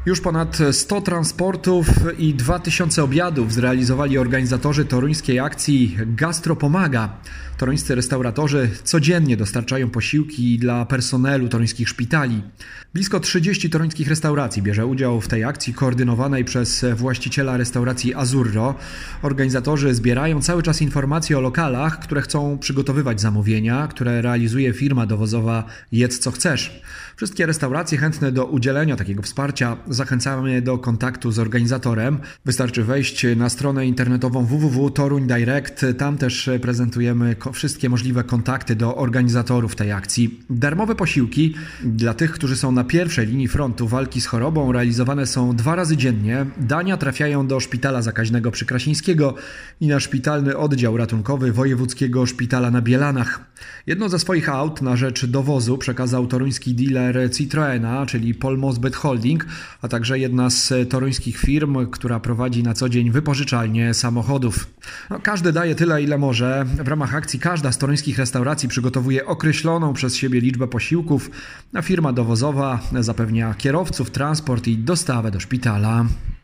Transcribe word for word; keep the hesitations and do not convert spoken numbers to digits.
Już ponad sto transportów i dwa tysiące obiadów zrealizowali organizatorzy toruńskiej akcji Gastro Pomaga. Toruńscy restauratorzy codziennie dostarczają posiłki dla personelu toruńskich szpitali. Blisko trzydzieści toruńskich restauracji bierze udział w tej akcji koordynowanej przez właściciela restauracji Azurro. Organizatorzy zbierają cały czas informacje o lokalach, które chcą przygotowywać zamówienia, które realizuje firma dowozowa Jedz co chcesz. Wszystkie restauracje chętne do udzielenia takiego wsparcia zachęcamy do kontaktu z organizatorem. Wystarczy wejść na stronę internetową w w w kropka toruń direct. Tam też prezentujemy wszystkie możliwe kontakty do organizatorów tej akcji. Darmowe posiłki dla tych, którzy są na pierwszej linii frontu walki z chorobą, realizowane są dwa razy dziennie. Dania trafiają do Szpitala Zakaźnego przy Krasińskiego i na szpitalny oddział ratunkowy Wojewódzkiego Szpitala na Bielanach. Jedno ze swoich aut na rzecz dowozu przekazał toruński dealer Citroena, czyli Polmozbyt Holding, a także jedna z toruńskich firm, która prowadzi na co dzień wypożyczalnię samochodów. No, każdy daje tyle, ile może. W ramach akcji każda z toruńskich restauracji przygotowuje określoną przez siebie liczbę posiłków, a firma dowozowa zapewnia kierowców, transport i dostawę do szpitala.